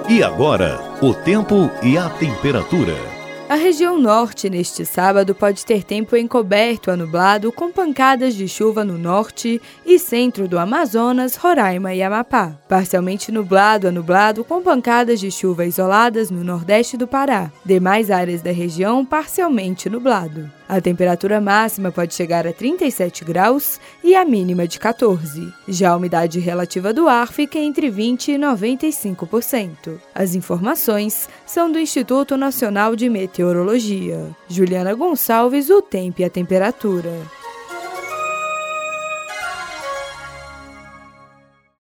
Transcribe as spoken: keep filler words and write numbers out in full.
E agora, o tempo e a temperatura. A região norte, neste sábado, pode ter tempo encoberto a nublado, com pancadas de chuva no norte e centro do Amazonas, Roraima e Amapá. Parcialmente nublado a nublado, com pancadas de chuva isoladas no nordeste do Pará. Demais áreas da região, parcialmente nublado. A temperatura máxima pode chegar a trinta e sete graus e a mínima de quatorze. Já a umidade relativa do ar fica entre vinte e noventa e cinco por cento. As informações são do Instituto Nacional de Meteorologia. Juliana Gonçalves, o tempo e a temperatura.